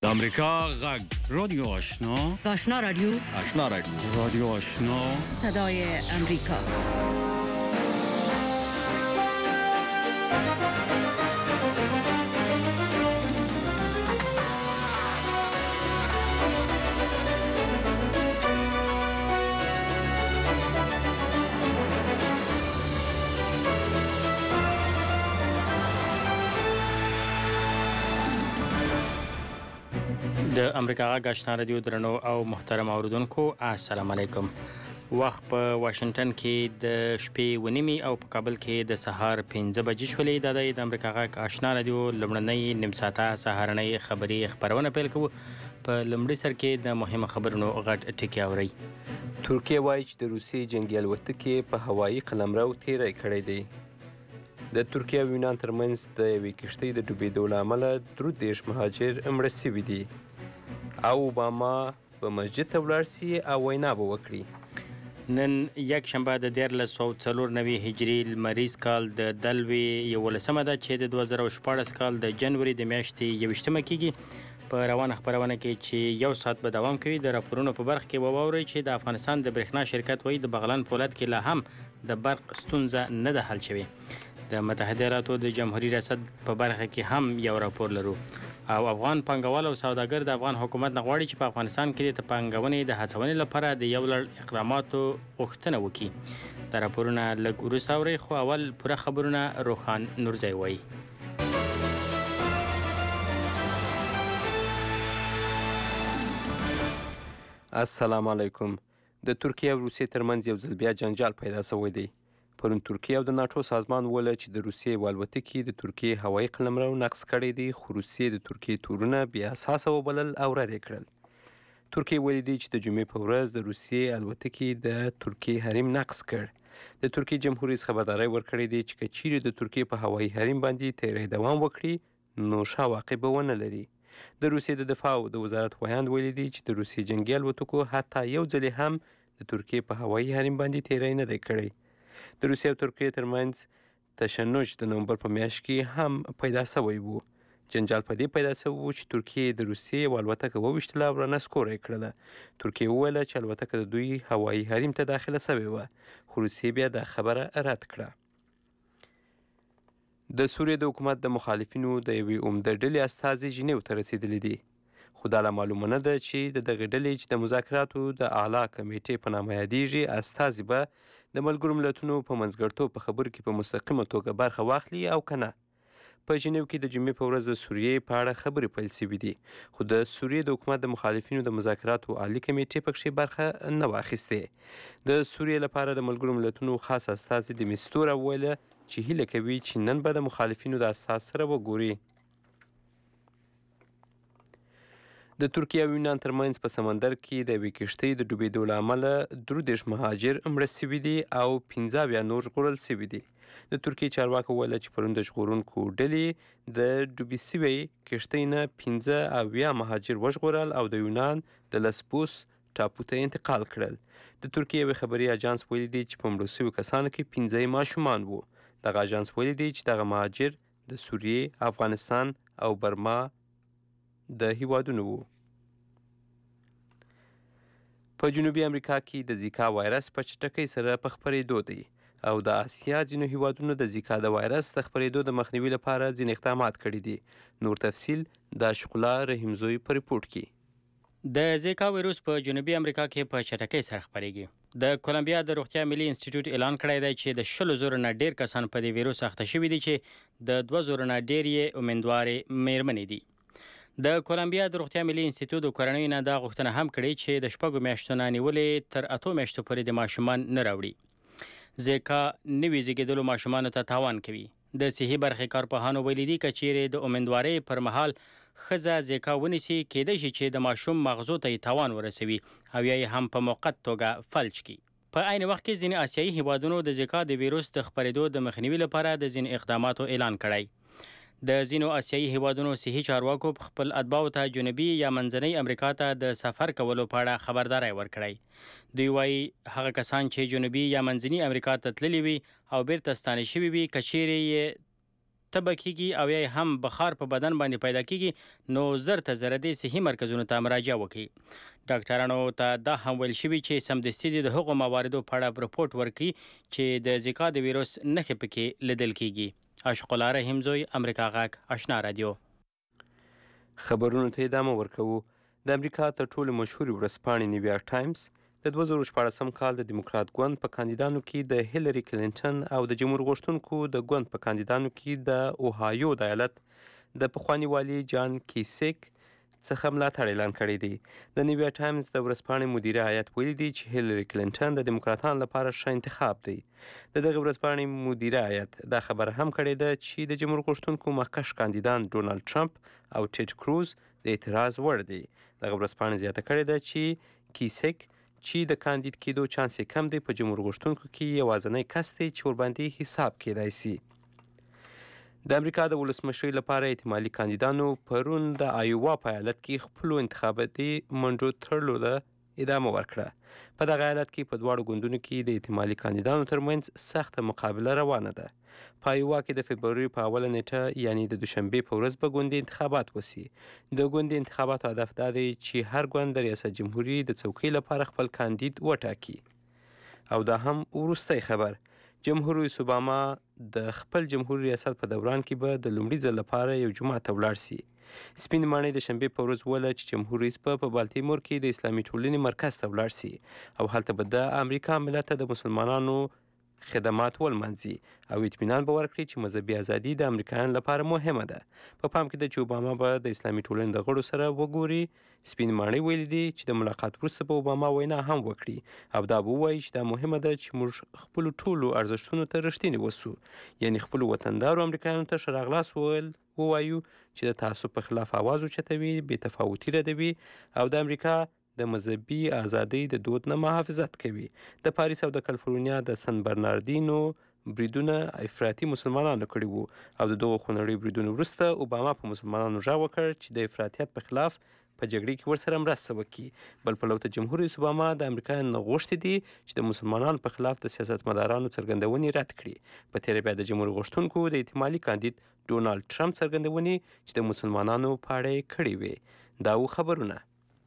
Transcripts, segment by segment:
د امریکا غږ رادیو آشنا آشنا رادیو رادیو آشنا صدای امریکا. د امریکا غږ آشنا رادیو درنو او محترم اوریدونکو السلام علیکم. وخت په واشنگټن کې د شپې 9:30 او په کابل کې د سهار 5 بجې شولې. د امریکا غږ آشنا رادیو لمړنۍ نیم ساعته سهارنۍ خبري خبرونه پیل کوو. په لمړي سر کې د مهمه خبرونو غټ ټکی اوري. ترکیه وایي چې د روسیې جنگي الوتکې په هوایي قلمرو تیری کړی دی. د ترکیه او یونان ترمنځ د یوې کښتۍ د ډوبېدو له امله 30 مهاجر مړه سوي دي او اوباما به مسجد ته ولاړ سي او وینا به وکړي. نن یک شنبه د 1494 هجري لمریز کال د دلوي 11مه ده چې د 2014 کال د جنوري د میاشتې 21مه کېږي. په روانه خبرونه کې چې 1 ساعت به دوام کوي. د راپورونو په برخه کې واورئ چې د افغانستان د برېښنا شرکت وایي د بغلان پولاد کې لا هم د برق ستونزه نه ده حل شوې. د متحده ایالاتو د جمهوریت ریاست په برخه کې هم یو راپور لرو. او افغان پانګوال او سوداګر د افغان حکومت نه غواړي چې په افغانستان کې د پانګونې د هڅونې لپاره د یو لړ اقداماتو غوښتنه وکړي. دا راپورونه لږ وروسته اورئ، خو اول پوره خبرونه روخان نورزی وایي. السلام علیکم. د ترکیه او روسیې ترمنځ یو ځل بیا جنجال پیدا شوی دی. پرون ترکیه او د ناټو سازمان وویل چې د روسیې الوتکې د ترکیې هوایي قلمرو نقض کړی دی، خو روسیې د ترکیې تورونه بې اساسه وبلل او رد یې کړل. ترکیې ویلي دی چې د جمعې په ورځ د روسیې الوتکې د ترکیې حریم نقض کړ. د ترکیې جمهوریت خبرداری ورکړی دی چې که چیرې د ترکیې په هوایي حریم باندې تیری دوام وکړي نو ښه عواقب به ونه لري. د روسیې د دفاع او د وزارت ویاند ویلي دی چې د روسیې جنګي الوتکو حتی یو ځل هم د ترکیې په هوایي حریم باندې تیری نه دی کړی. د روسیې او ترکیې ترمنځ تشنج د نومبر په میاشت کې هم پیدا شوی و. جنجال په دې پیدا شوی و چې ترکیې د روسیې یوه الوتکه وویشتله او رانسکوره یې کړله. ترکیې وویله چې الوتکه د دوی هوایي حریم ته داخله شوې وه، خو روسیې بیا دا خبره رد کړه. د سوریې د حکومت د مخالفینو د یوې عمده ډلې استازي ژنیو ته رسېدلی دی، خو دا لا معلومه نه ده چې د دغې ډلې چې د مذاکراتو د اعلی کمیټې په نامه یادیږي استازي به د ملګرو ملتونو په منځګړیتوب په خبرو کې په مستقیمه توګه برخه واخلي او که نه. په ژنیو کې د جمعې په ورځ د سوریې په اړه خبرې پیل شوي دي، خو د سوریې د حکومت د مخالفینو د مذاکراتو عالي کمیټې پکښې برخه نه واخیستې. د سوریې لپاره د ملګرو ملتونو خاص استازي د میستوره وویله چې هیله کوي چې نن به د مخالفینو د استاذ سره وګوري. د ترکیې او یونان ترمنځ په سمندر کې د یوې کښتۍ د ډوبېدو له امله 30 مهاجر مړه سوي دي او 15 نور ژغورل سوي دي. د ترکیې چارواکو وویل چې پرون د ژغورونکو ډلې د ډوبې سوې کښتۍ نه 15 مهاجر وژغورل او د یونان د لسبوس ټاپو ته انتقال کړل. د ترکیې یوې خبري اجانس ویلي دی چې په مړو سویو کسانو کې 15 ماشومان وو. دغه اجانس ویلي دی چې دغه مهاجر د سوریې، افغانستان او برما د هیوادونو وو. په جنوبي امریکا کې د زیکا وایرس په چټکۍ سره په خپرېدو دی او د اسیا ځینو هیوادونو د زیکا د وایرس د خپرېدو د مخنیوي لپاره ځینې اقدامات کړي دي. نور تفصیل د شقلا رحیمزوی په ریپورټ کې. د زیکا ویروس په جنوبي امریکا کې په چټکۍ سره خپرېږي. د کولمبیا د روغتیا ملي انسټیټیوټ اعلان کړی دی چې د 100,000 نه ډېر کسان په دې ویروس اخته شوي دي چې د 2,000 نه ډېر یې امیندوارې میرمنې دي. د کولمبیا د روغتیا ملي انسټیټیوټ د کورنیو نه دا غوښتنه هم کړې چې د 6 میاشتو نه نیولې تر 8 میاشتو پورې د ماشومان نه راوړي. زیکا نوي زیږېدلو ماشومانو ته تاوان کوي. د صحي برخې کارپوهانو ویلي دي که چیرې د امیندوارۍ پر مهال ښځه زیکا ونیسي کیدای شي چې د ماشوم مغزو ته یې تاوان ورسوي او یا یې هم په موقت توګه فلج کړي. په عین وخت کې ځینې آسیایي هیوادونو د زیکا د ویروس د خپرېدو د مخنیوي لپاره د ځینې اقداماتو اعلان کړی. د ځینو آسیایي هیوادونو صحي چارواکو په خپل اتباعو ته جنوبي یا منځنۍ امریکا ته د سفر کولو په اړه خبرداری ورکړی. دوی وایي هغه کسان چې جنوبي یا منځنۍ امریکا ته تللي وي او بیرته ستانه شوي وي که چیرې یې تبه کیږي او یا هم بخار په بدن باندې پیدا کیږي نو زر ته زر د صحي مرکزونو ته مراجعه وکړي. ډاکټرانو ته دا هم ویل شوي چې سمدستي د هغو مواردو په اړه رپورټ ورکړي چې د زیکا د ویروس نښې پکې لیدل کیږي. عاشق الله رحیمزوی، امریکا غږ آشنا رادیو. خبرونو ته ادامه ورکوو. د امریکا تر ټولو مشهورې ورځپاڼې نیویارک ټایمز د 2014 کال د دیموکرات ګوند په کاندیدانو کې د هیلری کلینټن او د جمهور غوښتونکو د ګوند په کاندیدانو کې د اوهایو د ایالت د پخواني والي جان کیسیک څخه ملاتړ اعلان کړی دی. د نیویارک ټایمز د ورځپاڼې مدیره هیات ویلي دی چې هیلری کلینټن د دیموکراتانو لپاره ښه انتخاب دی. د دغه ورځپاڼې مدیره هیات دا خبره هم کړې ده چې د جمهور غوښتونکو مخکښ کاندیدان ډونالد ټرمپ او ټیډ کروز د اعتراض وړ دی. دغه ورځپاڼې زیاته کړې ده چې کیسیک چې د کاندید کېدو چانس یې کم دی په جمهور غوښتونکو کې یوازینی کس دی چې ورباندې حساب کېدای سي. د امریکا د ولسمشرۍ لپاره احتمالي کاندیدانو پرون د آیووا په ایالت کې خپلو انتخاباتي منډو تړلو ته ادامه ورکړه. په دغه ایالت کې په دواړو ګوندونو کې د احتمالي کاندیدانو ترمنځ سخته مقابله روانه ده. په آیووا کې د فبروري په اوله نیټه یعنی د دوشنبې په ورځ به ګوندي انتخابات وسي. د ګوندي انتخاباتو هدف دا دی چې هر ګوند د ریاست جمهوري د څوکۍ لپاره خپل کاندید وټاکي. او دا هم وروستی خبر، جمهور رئیس اوباما د خپل جمهوري ریاست په دوران کې به د لومړي ځل لپاره یو جومات ته ولاړ سي. سپین ماڼۍ د شنبې په ورځ وویله چې جمهور رئیس به په بالتیمور کې د اسلامي ټولنې مرکز ته ولاړ سي او هلته به د امریکا ملت ته د مسلمانانو خدمات ولمنځي او اطمینان به ورکړي چې مذهبي ازادي د امریکایانو لپاره مهمه ده. په پام کې ده چې اوباما به د اسلامي ټولنې د غړو سره وګوري. سپین ماڼۍ ویلي دي چې د ملاقات وروسته به اوباما وینا هم وکړي او دا به ووایي چې دا مهمه ده چې موږ خپلو ټولو ارزښتونو ته رښتیني وسو، یعنی خپلو وطندارو امریکایانو ته ښه راغلاست ووایو چې د تعصب په خلاف آواز اوچتوي، بې تفاوتي ردوي او د امریکا د مذهبي ازادۍ د دود نه محافظت کوي. د پاریس او د کالیفورنیا د سن برناردینو بریدونه افراطي مسلمانانو کړي وو او د دغو خونړیو بریدونو وروسته اوباما په مسلمانانو غږ وکړ چې د افراطیت په خلاف په جګړې کې ورسره مرسته وکړي. بل پلو ته جمهور رئیس اوباما د امریکایانو غوښتي دي چې د مسلمانانو په خلاف د سیاستمدارانو څرګندونې رد کړي. په تېره بیا د جمهور غوښتونکو د احتمالي کاندید ډونالد ټرمپ څرګندونې چې د مسلمانانو په اړه یې کړې وې. دا و خبرونه.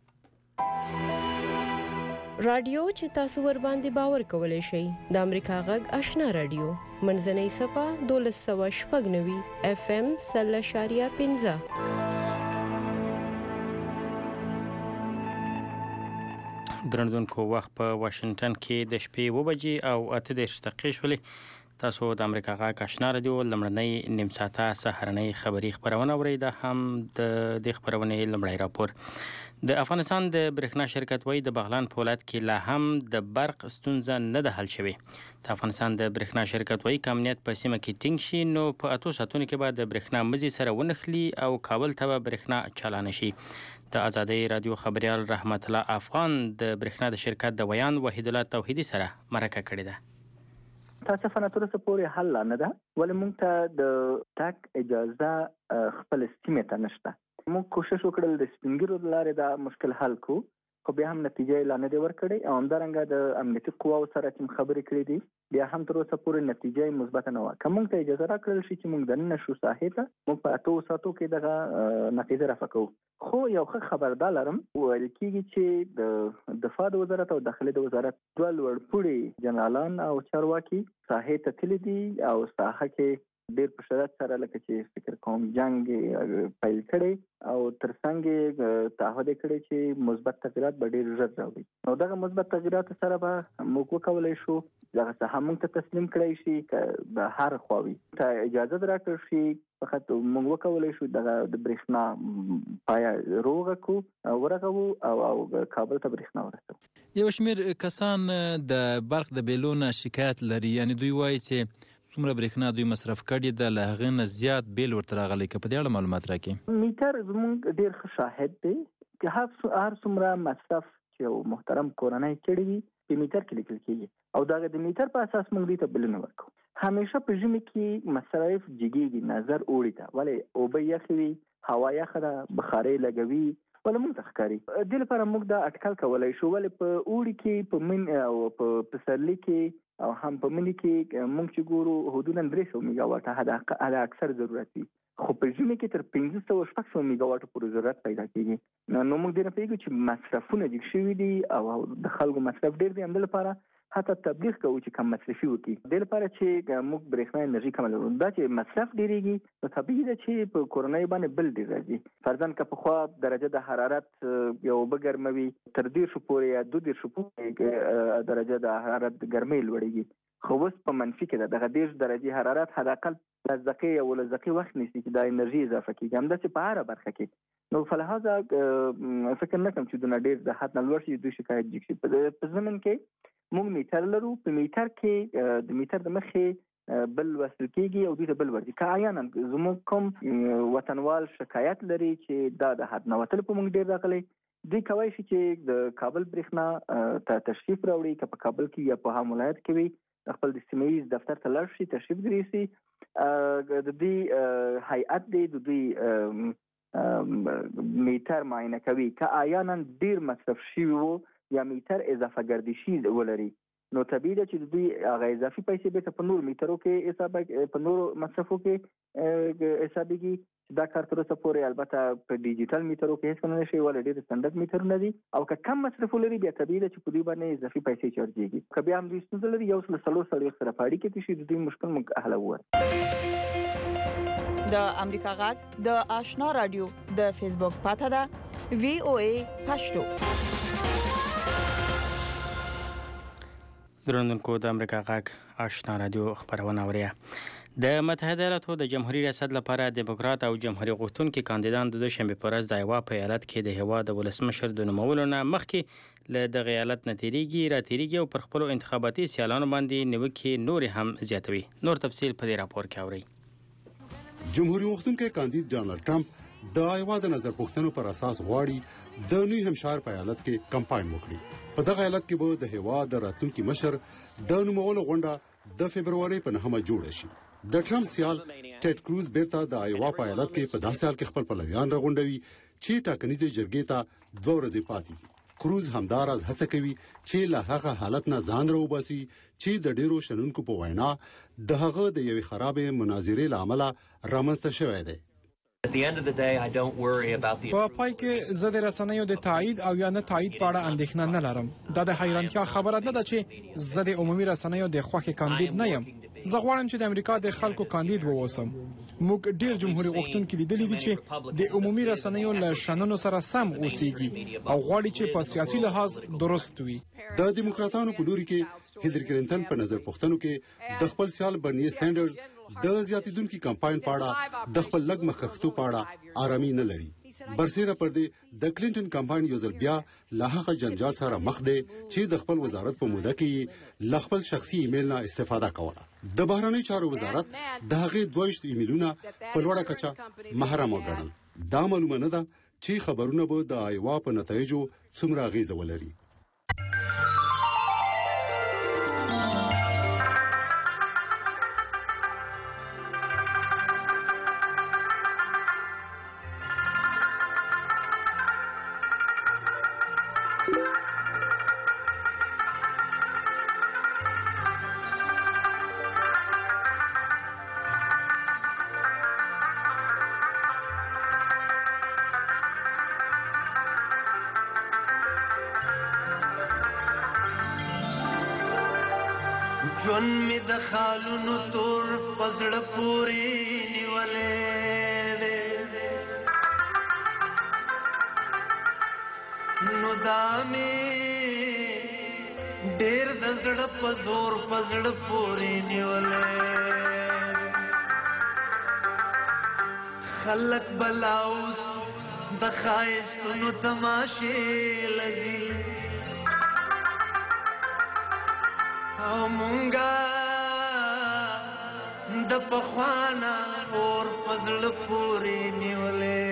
رادیو چې تاسو ور باندې باور کولای شئ د امریکا غږ آشنا رادیو منځنۍ صفه 1290 FM 0.15. درنوونکو وخت په واشنگټن کې د شپې 2 بجې او 8 دقیقې شولې. تاسو د امریکا غږ آشنا رادیو لمړنۍ نیم ساعته سهارنۍ خبري خبرونه اورئ. دا هم د دې خبرونې لمړی راپور. د افغانستان د برېښنا شرکت وایي د بغلان په ولایت کې لا هم د برق ستونزه نه ده حل شوې. د افغانستان د برېښنا شرکت وایي که امنیت په سیمه کې ټینګ شي نو په 8 ساعتونو کې به د برېښنا مزي سره ونښلي او کابل ته به برېښنا چالانه شي. د ازادۍ رادیو خبريال رحمت الله افغان د برېښنا د شرکت د ویان وحید الله توحیدي سره مرکه کړې ده. تاسفانه تر اوسه پورې حل نه ده، ولې موږ ته د تک اجازه خپل سیمه ته نشته. موږ کوشش وکړل د سپینګیرو لارې دا مشکل حل کو، خو بیا هم نتیجه اعلان نه دی ورکړی او همدارنګه د امنیتي قواو سره چې خبرې کړې دي بیا هم تر اوسه پورې نتیجه مثبت نه و. که موږ ته اجازه راکړل شي چې موږ دننه شو ساحې ته، موږ په 8 ساعتو کې دغه نتیجه رافقو. خو یو ښه خبردار لرم، ویل کېږي چې د دفاع د وزارت او داخلي د وزارت دوه لوړپوړي جنرالان او چارواکي ساحې ته تللي دي او ساحه کې ډېر په شدت سره لکه چې فکر کوم جنگ پیل کړي او ترڅنګ تعهد کړي چې مثبت تغیرات به ډېر ژر راوړي. نو دغه مثبت تغیرات سره به موږ وکولای شو دغه څه موږ ته تسلیم کړی شي که به هر خواوي ته اجازه درکړي شي، فقط موږ وکولای شو د برېښنا پای روغه کو ورغو او کابل ته برېښنا ورسوو. یو شمېر کسان د برق د بیلونه شکایت لري، یعنی دوی وایي چې څومره برېښنا دوی مصرف کړي د له هغې نه زیات بیل ورته راغلی. که په دې اړه معلومات راکړي. میټر زموږ ډېر ښه شاهد دی که هر څومره مصرف چې یو محترم کورنۍ کړي وي په میټر کې لیکل کېږي او دغه د میټر په اساس موږ دوی ته بلونه ورکوو. همیشه په ژمي کې مصرف جګېږي نظر اوړي ته، ولې اوبه یخې وي، هوا یخه ده، بخارۍ لګوي، ولې موږ ته ښکاري. دې لپاره موږ دا اټکل کولی شو، ولې په اوړي کې په من او په پسرلي کې او هم په مني کې موږ چې ګورو حدودا 300 میگاواټ حد اکثر ضرورت وي، خو په ژمي کې تر 1500 میگاواټ پورې ضرورت پیدا کیږي. نو موږ دې نه پیږو چې مصرفونه ډېر شوي دي او د خلکو مصرف ډېر دی، هم لپاره حتی تبلیغ کوو چې کم مصرفي وکړي د لپاره چې موږ برېښنا انرژي کم لرو. دا چې مصرف ډېریږي نو طبیعي ده چې په کورنۍ باندې بل ډېر راځي. فرضاً که پخوا درجه د حرارت یو به ګرموي تر 10 پورې یا 12 پورې درجه د حرارت ګرمۍ لوړېږي، خو اوس په منفي کې ده. دغه 10 درجې حرارت حد اقل لزقې یا ولزقې وخت نیسي چې دا انرژي اضافه کېږي، همداسې په هره برخه کې. نو فلهذا فکر نه کوم چې دونه ډېر د حد نه لوړ شي دوی شکایت جګ شي. په ضمن کې موږ میټر لرو، په میټر کې د میټر د مخې بل وصل کېږي او دوی ته بل ورځي. که عیانا زموږ کوم وطنوال شکایت لري چې دا د حد نه وتل په موږ ډېر راغلی، دوی کولی شي چې د کابل برېښنا ته تشریف راوړي، که په کابل کې یا په هم ولایت کې وي خپل د سیمه ییز دفتر ته لاړ شي، تشریف درېسي. د دوی هیئت دی د دوی میټر معاینه کوي، که عیانا ډېر مصرف شوي وو یا میټر اضافه ګردشي ولري نو طبیعي ده چې دوی هغه اضافي پیسې بیرته په نور میټرو کې حساب په نور مصرفو کې حسابېږي. دا کار تر اوسه پورې البته په ډیجیټل میټرو کې هیڅ نه شي ولې ډېر سټنډرډ میټرونه دي، او که کم مصرف ولري بیا طبیعي ده چې په دوی باندې اضافي پیسې چارجېږي. که بیا هم دوی ستونزه لري یو سل څلور سره په اړیکه کې شي د دوی مشکل موږ حلوو. د امریکا غږ د آشنا رادیو د فیسبوک پاته ده VOA پښتو. درنونکو د امریکا غږ آشنا رادیو خبرونه اوري. د متحده ایالاتو د جمهوریت ریاست لپاره دیموکرات او جمهوریت غوښتونکي کاندیدان د دوشنبه په ورځ د ایوا په ایالت کې د هیواد د ولسمشر د نومولو نه مخکې له دغه ایالت نه تیریږي او پر خپل انتخاباتي سیالانو باندې نیوکې نور هم زیاتوي. نور تفصیل په دې راپور کې اورئ. جمهوریت غوښتونکي کاندید ډانلډ ټرمپ د ایوا د نظر پوښتنو پر اساس غواړي د نیو همشایر په ایالت کې کمپاین وکړي. په دغه ایالت کې به د هیواد د راتلونکي مشر د نومولو غونډه د فبرवरी په 9 جوړه شي. د ټرمپ سیال ټیډ کروز بیرته د ایوا په ایالت کې په داسې حال کې خپل پلویان راغونډوي چې ټاکنیزې جرګې ته 2 ورځې پاتې دي. کروز همداراز هڅه کوي چې له هغه حالت نه ځان راوباسي چې د ډیرو شنونکو په وینا د هغه د یوې خرابې مناظرې له امله رامنځته شوی دی. په پای کې زه د رسنیو د تایید او یا نه تایید په اړه اندېښنه نه لرم. دا د حیرانتیا خبره نه ده چې زه د عمومي رسنیو د خوښې کاندید نه یم. زه غواړم چې د امریکا د خلکو کاندید ووسم. موږ ډیر جمهوریت غوښتونکي لیدلي دي چې د عمومي رسنیو له شننو سره سم اوسېږي او غواړي چې په سیاسي لحاظ درست وي. د دیموکراتانو په لوري کې هیلری کلینټن په نظر پوښتنو کې د خپل سیال برنی سینډرز د زیاتیدونکو کمپاین په اړه د خپل لګ مخکښتو په اړه آرامي نه لري. برسیره پر دې د کلینټن کمپاین یو ځل بیا له هغه جنجال سره مخ دی چې د خپل وزارت په موده کې له خپل شخصي ایمیل نه استفاده کوله. د بهرنی چارو وزارت د هغه 22 ایمیلونه په لوړه کچه محرم وګڼل. دا معلومه نه ده چې خبرونه به د ایوا په نتایجو څومره اغیزه ولري. جون می د خالونو تور پزړه پوری نیولې نو دامي ډېر د زړه پزور پزړه پوری نیولې خلق بلاوس د خایستونو تماشې لذي او مونږه د پخوانا اور پزړ پوری نیولې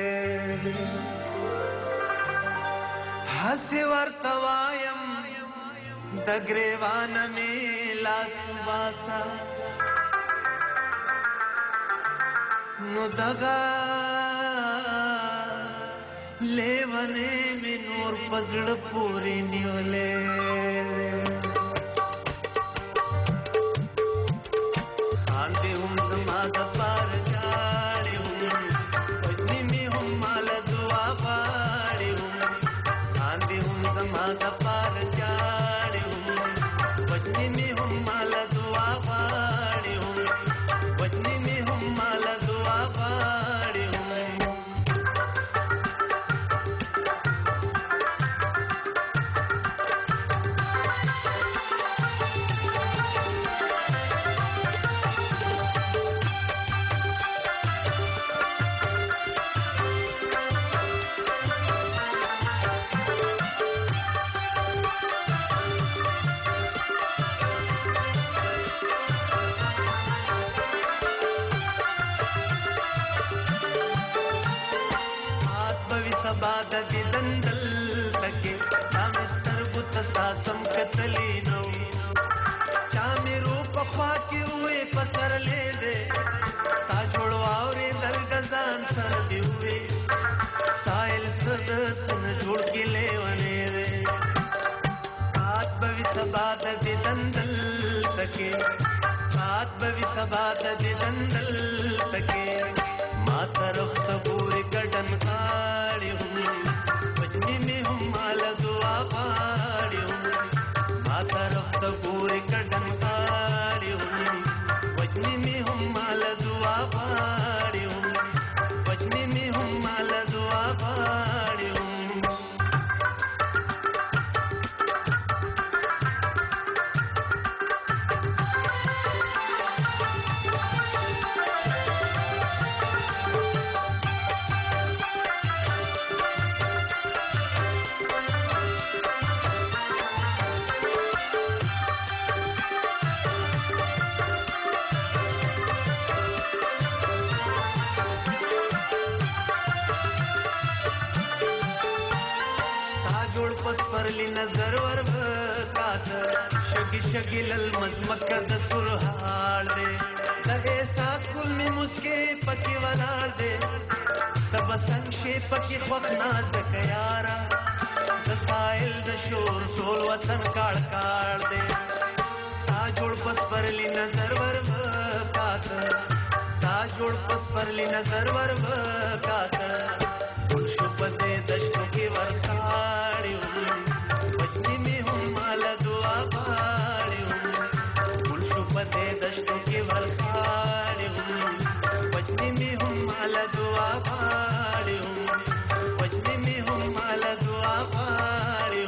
هسي ورته وایم د ګریوان می لاس واسا نو دغه لیونه می نور پزړ پوری نیولې زما د پار جاړې هم وجنې مې هم مال دعا غواړې هم وجنې مې هم مال دعا غواړې هم سبا د دې دندل تکي دا مستر بوت ساسم کتلی نو چا مې رو په خوا کې وې پسر لې دې تا جوړو اورې دل غزان سر دی وې سایل صد سن جوړ کې لیونه دې آت بوي سبا د دې دندل تکي آت بوي سبا د دې دندل تکي ما طرف ته پوری کډن کاړي هم وجنې مې هم مال دعا غواړي هم ما طرف ته پوری کډن کاړي هم وجنې مې هم مال دعا غواړي هم وجنې مې هم مال دعا غواړي هم परली नजर वर कात शगी शगी लल मजमक द सुरहाल दे द एहसास कुल में मुस्के पकी वलाल दे तब संशे पकी ख्वख नाजक यारा द साइल द शोर टोल वतन काड़ काड़ दे ता जोड़ पस परली नजर वर कात ता जोड़ पस परली नजर वर कात गुल शुपते दश्तों की वरखाड़ी वजनी में हम माल दुआ पाड़ी गुल शुपते दश्तों की वरखाड़ी वजनी में हम माल दुआ पाड़ी वजनी में हम माल दुआ पाड़ी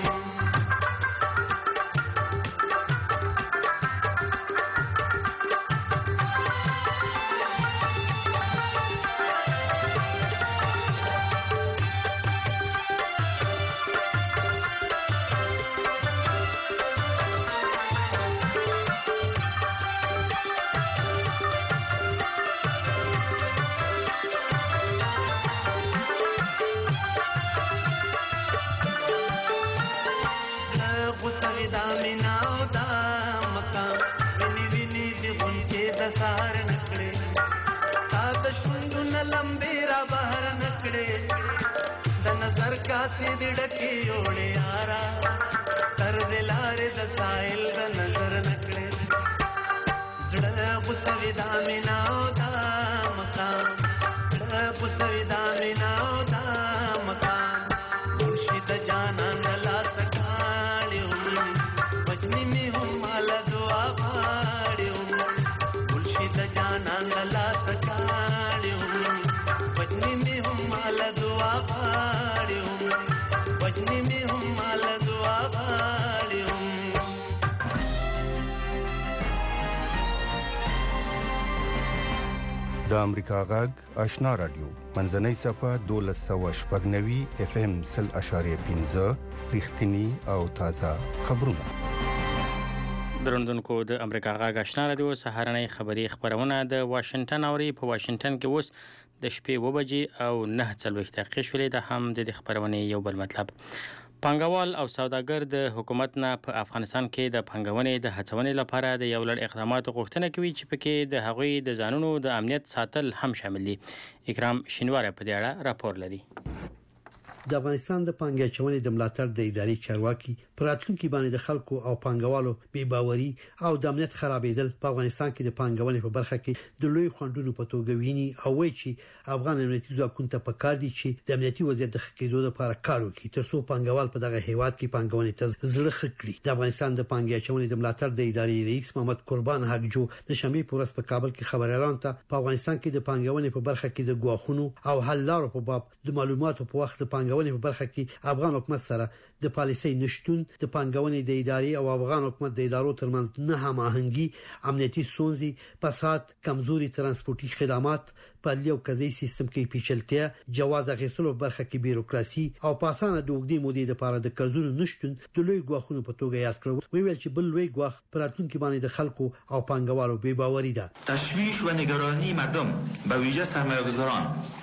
सार नकड़े ताद शुंडु न लंबेरा बाहर नकड़े द नजर का सिदड़की ओड़े आरा कर दिलारे द साइल द नजर नकड़े जड़ गुसविदा में नाओ दा मकाम जड़ गुसविदा में नाओ दा मकाम मुर्शिद जाना नला सकाड़ी वजनी में हम माल दुआ पाड़ी नंगला सकाड़ियों वजनी में हम माल दुआ पाड़ियों वजनी में हम माल दुआ पाड़ियों د امریکا غږ آشنا رادیو منځنۍ صفه 1290 FM 0.15 رښتینی او تازه خبرونه درندونکو د امریکا غږ آشنا رادیو سهارنۍ خبری خبرونه د واشنگټن اوري په واشنگټن کې اوس د شپې 2 بجې او 9:40 دقیقې شولې د هم د خبرونه یو بل مطلب پانګوال او سوداګر د حکومت نه په افغانستان کې د پانګونې د هڅونې لپاره د یو لړ اقداماتو غوښتنه کوي چې پکې د هغوی د ځانونو د امنیت ساتل هم شامل دي. اکرام شینواره په دې اړه راپور لري. د افغانستان د پانګې اچونې د ملاتړ د اداري چارواکي پراتلونکو باندې د خلکو او پانګوالو بې باوري او د امنیت خرابېدل په افغانستان کې د پانګونې په برخه کې د لوی خنډونو په توګه ویني او وایي چې افغان امنیتي ځواکونو ته پکار دي چې د امنیتي وضعیت د ښه کېدو لپاره کار وکړي ترڅو پانګوال په دغه هیواد کې پانګونې ته زړه ښه کړي. د افغانستان د پانګې اچونې د ملاتړ د اداري رئیس محمد قربان حقجو د شنبې په ورځ په کابل کې خبريالانو ته په افغانستان کې د پانګونې په برخه کې د ګواښونو او حل لارو په باب د معلوماتو په وخت د پانګونې په برخه کې افغان حکومت سره د پالیسۍ نشټون د پانګونې د ادارې او افغان حکومت د ادارو ترمنځ نه هماهنګي امنیتي ستونزې فساد کمزوري ترانسپورتي خدمات په لیو قضایي سیستم کې پیچلتیا جواز اخیستلو برخه کې بیروکراسي او پاسانه د وګړي مودې لپاره د قرضونو نشټون د لوی ګواښونو په توګه یاد کړو. ویل چې بل لوی ګواښ پراتونکو باندې د خلکو او پانګوالو بې باوري ده. تشویش و نگرانی مردم به ویژه سرمایه‌گذاران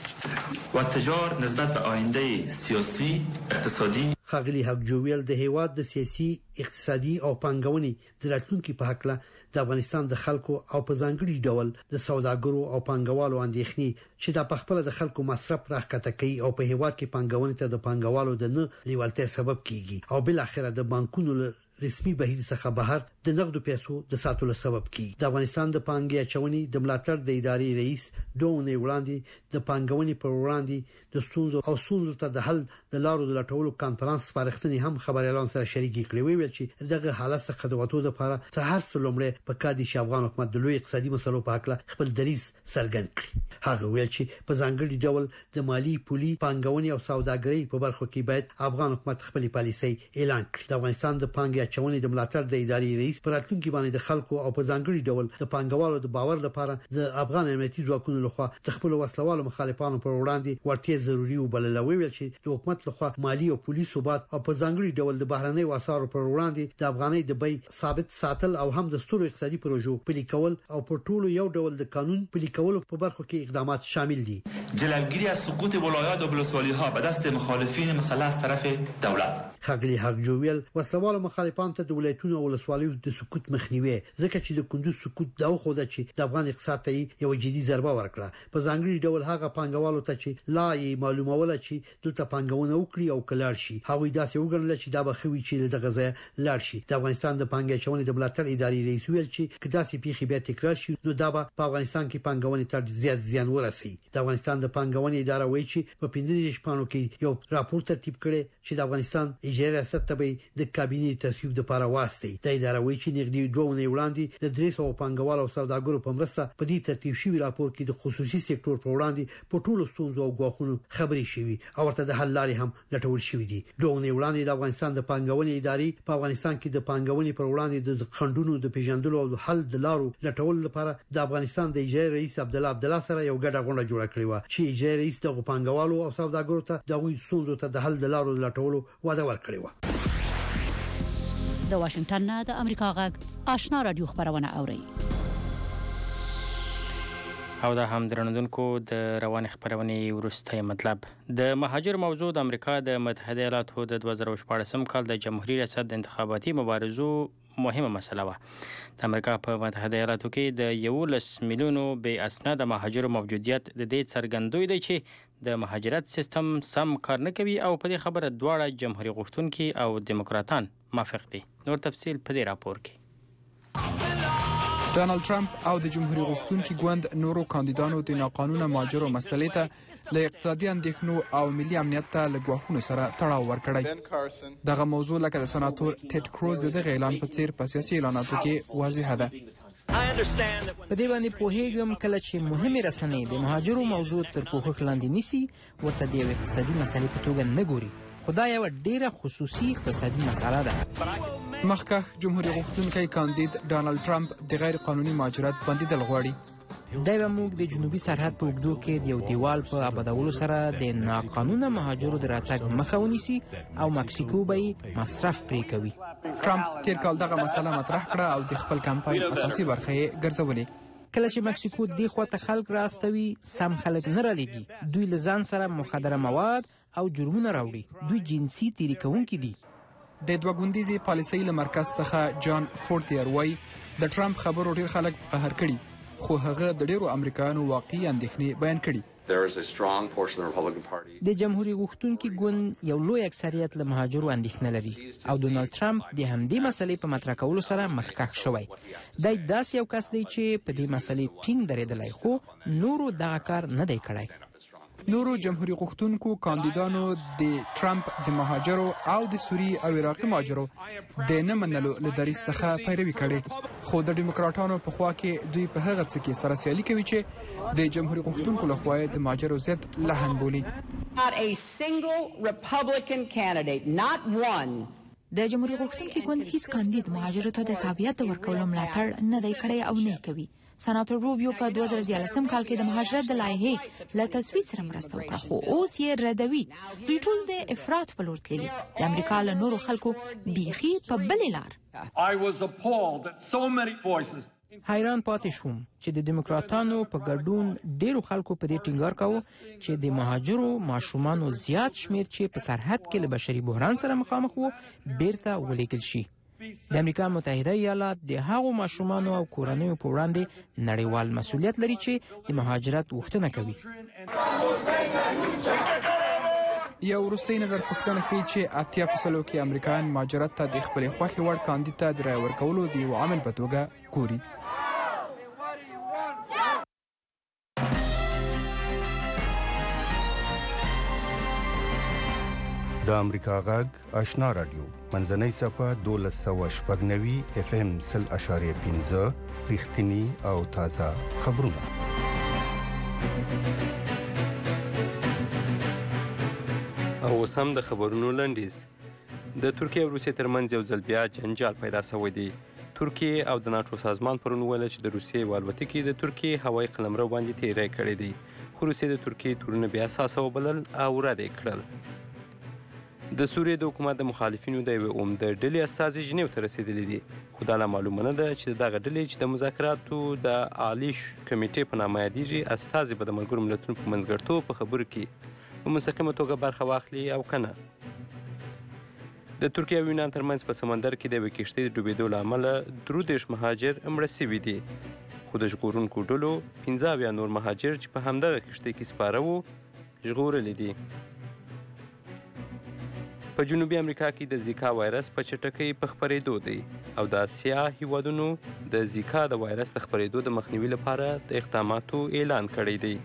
و تجار نسبت به آینده سیاسی اقتصادی خاغلی حقجویل د هیواد د سیاسي اقتصادي او پانګونې د راتلونکو په حق له د افغانستان د خلکو او په ځانګړي ډول د سوداګرو او پانګوالو اندېښنې چې د پخپله د خلکو مصرف راښکته کوي او په هیواد کې پانګونې ته د پانګوالو د نه لیوالتیا سبب کیږي او بل اخره د بانکونو رسمي بهیر څخه بهر د نقدو پیسو د ساتلو سبب کیږي. د افغانستان د پانګې اچونې د ملاتړ د ادارې رئیس دوه وړاندې د پانګونې پر وړاندې د ستونزو ته د حل د لارو د لټولو کانفرنس سپارښتنې هم خبريالانو سره شریکې کړې. ویل چې دغه حالت څخه د وټو لپاره ته هر څه لومړی په کادي چې افغان حکومت د لوی اقتصادي مسلو په اړه خپل دریځ څرګند کړي. هغه ویل چې په ځانګړي ډول د مالی پولي پانګونې او سوداګرۍ په برخو کې باید افغان حکومت خپل پالیسۍ اعلان کړي. د افغانستان د پانګې اچونې د ملاتړ د ادارې رئیس پراتونکو باندې د خلکو او په ځانګړي ډول د پانګوالو د باور لپاره د افغان امنیتي ځواکونو لخوا د خپل وسلوالو مخالفانو پر وړاندې ورته ضروري وبلل. ویل چې د حکومت لخوا مالی او پولیس ثبات او په ځانګړي ډول د بهرنۍ وسارو پر وړاندې د افغانۍ د بیې ثابت ساتل او هم د سترو اقتصادي پروژو پلي کول او په ټولو یو ډول د قانون پلي کولو په برخو کې اقدامات شامل دي. جلوگیری از سقوط ولایات و بلوسوالی‌ها به دست مخالفین مسلح از طرف دولت. خاغلی حقجویل وسوال مخالفان ته د ولایتونو او ولسوالیو د سقوط مخنیوي ځکه چې د کندوز سقوط دا خوده چې د افغان اقتصاد ته یو جدي ضربه ورکړه. په ځانګړي ډول هغه پانګوالو ته چې لا یې معلوموله چې دلته پانګونه وکړي او کلار شي هغه داسې وګڼل چې دا به خوي چې د غزا لار شي. د افغانستان د پانګې اچونې د ملاتړ ادارې رئیس ویل چې کداسې پیښې بیا تکرار شي نو دا به په افغانستان کې پانګونې ته زیات زیان ورسي. د افغانستان د پانګونې اداره وایي چې په 15 شپانو کې یو راپور ترتیب کړي چې د افغانستان اجرایي ریاست ته به د کابینې تصویب لپاره واسطي. د اداره وایي چې نږدې 2 وړاندې د 300 پانګوالو او سوداګرو په مرسته په دې ترتیب شوی راپور کې د خصوصي سکتور پر وړاندې په ټولو ستونزو او ګواښونو خبرې شوي او ورته د حل لارې هم لټول شوې دي. 2 وړاندې د افغانستان د پانګونې ادارې په افغانستان کې د پانګونې پر وړاندې د خنډونو د پیژندلو او حل د لارو لټول لپاره د افغانستان د اجرایي رئیس عبدالله سره یو ګډه غونډه جوړه کړې و چې اجرایي رئیس د پانګوالو او سوداګرو ته د غوښتنو ستونزو ته د حل د لارو لټولو وعده ورکړې و. د واشنگټن نه د امریکا غږ آشنا رادیو خبرونه اوري. او دا هم درنوونکو د روان خبرونې ورسته مطلب د مهاجر موضوع د امریکا د متحده ایالاتو د 2014 کال د جمهوریت ریاست د انتخاباتي مبارزو مهمه مسله و. د امریکا په متحده ایالاتو کې د 11 میلیونو بې اسناده مهاجرو موجودیت د دې څرګندوي دی چې د مهاجرت سیستم سم کار نه کوي او په دې خبره دواړه جمهوریت غوښتونکي او دیموکراتان موافق دي. نور تفصیل په دې راپور کې. ډانلډ ټرمپ او د جمهوریت غوښتونکي ګوند نورو کاندیدانو د ناقانونه مهاجرو مسلې ته له اقتصادي اندېښنو او ملي امنیت ته له ګواښونو سره تړاو ورکړی. دغه موضوع لکه د سناتور ټیډ کروز د دغه اعلان په څیر په سیاسي اعلاناتو کې واضحه ده. په دې باندې پوهیږم کله چې مهمه رسنۍ د مهاجرو موضوع تر پوښښ لاندې نیسي ورته د اقتصادي مسلې په توګه نه ګوري. خدای یو ډیره خصوصي اقتصادي مسله ده. مخکښ جمهوریت غوښتونکی کاندید ډانلډ ټرمپ د غیر قانوني مهاجرت بندیدل غواړي. دا به موږ د جنوبي سرحد په اوږدو کې د یو دیوال په آبادولو سره د ناقانونه مهاجرو د راتګ مخه ونیسي او مکسیکو به مصرف پرې کوي. ټرمپ تیر کال دغه مسله مطرح کړه او د خپل کمپاین اساسي برخه یې ګرځولې. کله چې مکسیکو دې خواته خلک راستوي سم خلک نه رالیږي. دوی له ځان سره مخدره مواد او جرمونه راوړي. دوی جنسي تیری کوونکي دي. د دوه ګوندیزې پالیسۍ له مرکز څخه جان فورتیر وایي د ټرمپ خبرو ډیر خلک قهر کړي خو هغه د ډیرو امریکایانو واقعي اندېښنې بیان کړي. د جمهوریت غوښتونکي ګوند یو لوی اکثریت له مهاجرو اندېښنه لري او ډونالد ټرمپ د همدې مسلې په مطرح کولو سره مخکښ شوی دی. داسې یو کس دی چې په دې مسلې ټینګ درېدلی خو نورو دغه کار نه دی کړی. نورو جمهوریت غوښتونکو کاندیدانو د ټرمپ د مهاجرو او د سوریې او عراقي مهاجرو د نه منلو له دریځ څخه پیروي کړې، خو د ډیموکراټانو په خوا کې دوی په هغه څه کې سره سیالي کوي چې د جمهوریت غوښتونکو لخوا د مهاجرو ضد لحن بولي. د جمهوریت غوښتونکي ګوند هیڅ کاندید مهاجرو ته د تابعیت ورکولو ملاتړ نه دی کړی او نه کوي. سناتور روبیو په 2014 کال کې د مهاجرت د لایحې له تصویب سره مرسته وکړه، خو اوس یې ردوي. دوی ټول د افراط په لور تللي، د امریکا له نورو خلکو بیخي په بلې لار. حیران پاتې شوم چې د دیموکراتانو په ګډون ډیرو خلکو په دې ټینګار کاوه چې د مهاجرو ماشومانو زیات شمیر چې په سرحد کې له بشري بحران سره مخامخ وو بیرته ولېږل شي. د امریکا متحده ایالات د هغو ماشومانو او کورنیو په وړاندې نړیوال مسؤلیت لري چې د مهاجرت غوښتنه کوي. یو وروستی نظر پوښتنه ښیي چې 80% کې امریکایان مهاجرت ته د خپلې خوښې وړ کاندید ته د رایې ورکولو د یو عامل په توګه ګوري. د امریکا غږ آشنا رادیو منځنۍ صفحه 1290 FM 0.5 رښتینی او تازه خبرونه. او اوس هم د خبرونو لنډیز. د ترکیه او روسیې ترمنځ یو ځل بیا جنجال پیدا شوی دی. ترکیه او د ناټو سازمان پرون ویل چې د روسیې والوتکې د ترکیې هوایي قلمرو باندې تیری کړی دی، خو روسیې د ترکیې تورونه بیا اساسه وبلل او رد یې کړل. د سوریې د حکومت د مخالفینو د یوې عمده ډلې استازي ژنیو ته رسېدلی دي، خو دا لا معلومه نه ده چې دغه ډلې چې د مذاکراتو د عالي کمیټې په نامه یادیږي استازي به د ملګرو ملتونو په منځګړیتوب په خبرو کې په مستقیمه توګه برخه واخلي او که نه. د ترکیې او یونان ترمنځ په سمندر کې د یوې کښتۍ د ډوبېدو له امله 33 مهاجر مړه سوي دي، خو د ژغورونکو ډلو 15 نور مهاجر چې په همدغه کښتۍ کې سپاره وو ژغورلي دي. په جنوبي امریکا کې د زیکا وایرس په چټکۍ په خپرېدو دی او د اسیا هیوادونو د زیکا د وایرس د خپرېدو د مخنیوي لپاره د اقداماتو اعلان کړی دی.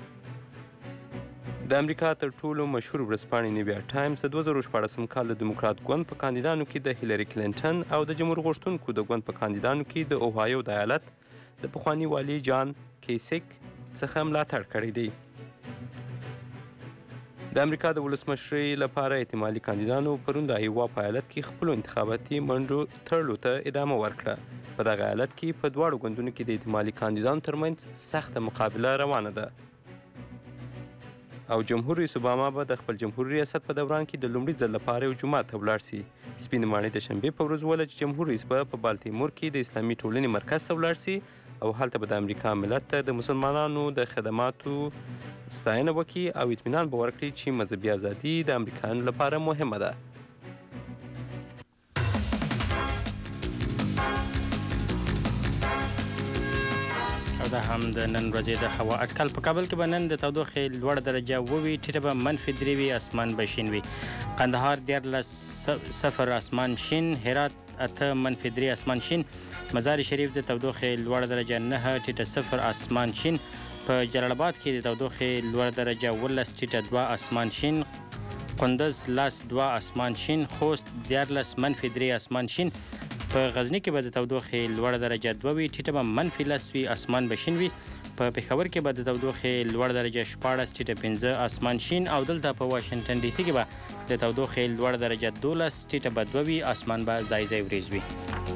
د امریکا تر ټولو مشهور ورځپاڼې نیویارک ټایمز د 2014 کال د دیموکرات ګوند په کاندیدانو کې د هیلری کلینټن او د جمهور غوښتونکو د ګوند په کاندیدانو کې د اوهایو د ایالت د پخواني والي جان کیسک څخه ملاتړ کړی دی. د امریکا د ولسمشرۍ لپاره احتمالي کاندیدانو پرون د ایوا په ایالت کې خپلو انتخاباتي منډو تړلو ته ادامه ورکړه. په دغه ایالت کې په دواړو ګوندونو کې د احتمالي کاندیدانو ترمنځ سخته مقابله روانه ده او جمهور رئیس اوباما به د خپل جمهور ریاست په دوران کې د لومړي ځل لپاره یو جومات ته ولاړ شي. سپین ماڼۍ د شنبې په ورځ وویل چې جمهور رئیس به په بالتیمور کې د اسلامي ټولنې مرکز ته ولاړ شي او هلته به د امریکا ملت ته د مسلمانانو د خدماتو ستاینه وکړي او اطمینان به ورکړي چې مذهبي ازادي د امریکایانو لپاره مهمه ده. او دا هم د نن ورځې د هوا اټکل په کابل کې به نن د تودوخې لوړه درجه ووي، ټیټه به -3 وي، اسمان به شین وي. قندهار 0 اسمان شین، هرات 8 -3 اسمان شین، مزار شریف د تودوخې لوړه درجه 9 ټیټه 0 اسمان شین، په جلال آباد کې د تودوخې لوړه درجه 12 ټیټه 2 اسمان شین، قندوز 2 اسمان شین، خوست 14 -3 اسمان شین، په غزنی کې به د تودوخې لوړه درجه 2 وي، ټیټه به -10 وي، اسمان به شین وي. په پېښور کې به د تودوخې لوړه درجه 14 ټیټه 5 اسمان شین او دلته په واشنگټن ډي سي کې به د تودوخې لوړه درجه 12 ټیټه به 2 وي، اسمان به ځای ځای وریځ وي.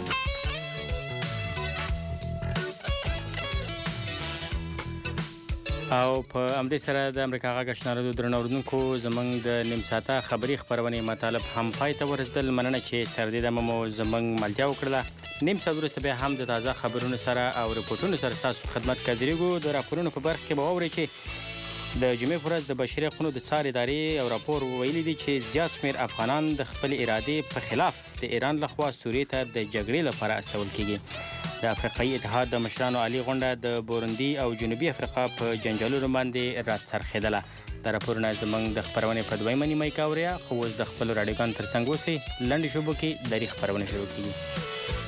او په همدې سره د امریکا غږ آشنا رادیو درنو اوریدونکو زموږ د نیم ساعته خبري خپرونې مطالب هم پای ته ورسېدل. مننه چې تر دې دمه مو زموږ ملتیا وکړله. نیم ساعت وروسته بیا هم د تازه خبرونو سره او رپورټونو سره ستاسو په خدمت کې حاضرېږو. د راپورونو په برخه کې به واورئ چې د جمعې په ورځ د بشري حقوقو د څار ادارې او راپور ویلي دي چې زیات شمېر افغانان د خپل ارادې په خلاف د ایران لخوا سوریې ته د جګړې لپاره استول کیږي. د افریقایي اتحاد د مشرانو عالی غونډه د بورندي او جنوبي افریقا په جنجالونو باندې راڅرخېدله. دا راپورونه زموږ د خپرونې په دویمه نیمه کې اوریا، خو اوس د خپلو راډیوګانو ترڅنګ اوسئ. لنډې شوبو کې دري خپرونه شروع کیږي.